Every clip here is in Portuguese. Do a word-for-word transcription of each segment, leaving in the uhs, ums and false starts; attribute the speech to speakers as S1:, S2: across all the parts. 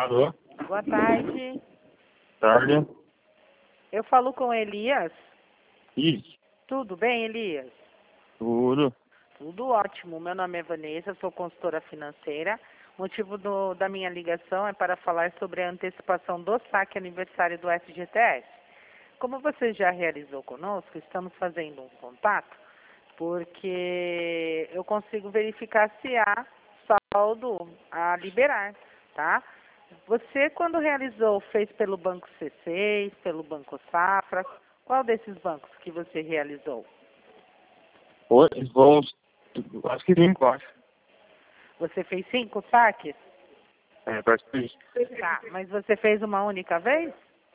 S1: Alô?
S2: Boa tarde.
S1: Tarde.
S2: Eu falo com Elias.
S1: Isso.
S2: Tudo bem, Elias?
S1: Tudo.
S2: Tudo ótimo. Meu nome é Vanessa, sou consultora financeira. O motivo do, da minha ligação é para falar sobre a antecipação do saque aniversário do F G T S. Como você já realizou conosco, estamos fazendo um contato porque eu consigo verificar se há saldo a liberar, tá? Você, quando realizou, fez pelo Banco C seis, pelo Banco Safra? Qual desses bancos que você realizou?
S1: Oi, vou... Acho que cinco, acho.
S2: Você fez cinco saques?
S1: É, parece que isso.
S2: Tá, mas você fez uma única vez?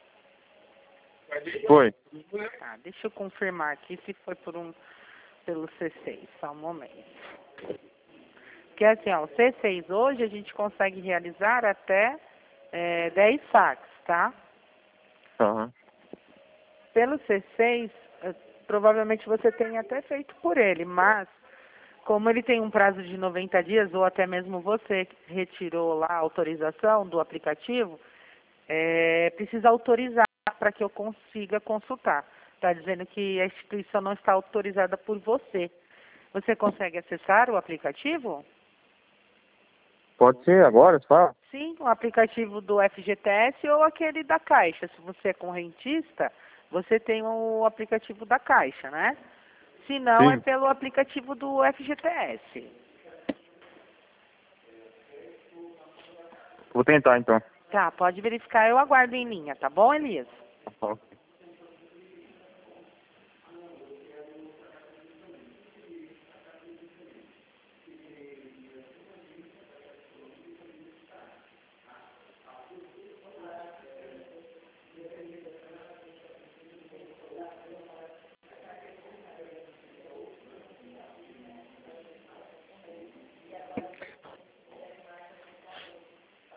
S1: Foi.
S2: Tá, deixa eu confirmar aqui se foi por um, pelo C seis, só um momento. Porque assim, ó, o C seis hoje a gente consegue realizar até é, dez saques, tá?
S1: Aham.
S2: Pelo C seis, eh, provavelmente você tenha até feito por ele, mas como ele tem um prazo de noventa dias, ou até mesmo você retirou lá a autorização do aplicativo, é, precisa autorizar para que eu consiga consultar. Está dizendo que a instituição não está autorizada por você. Você consegue acessar o aplicativo?
S1: Pode ser agora, você fala?
S2: Sim, o aplicativo do F G T S ou aquele da Caixa. Se você é correntista, você tem o aplicativo da Caixa, né? Se não, é
S1: Sim.
S2: pelo aplicativo do F G T S.
S1: Vou tentar, então.
S2: Tá, pode verificar. Eu aguardo em linha, tá bom, Elias?
S1: Tá bom.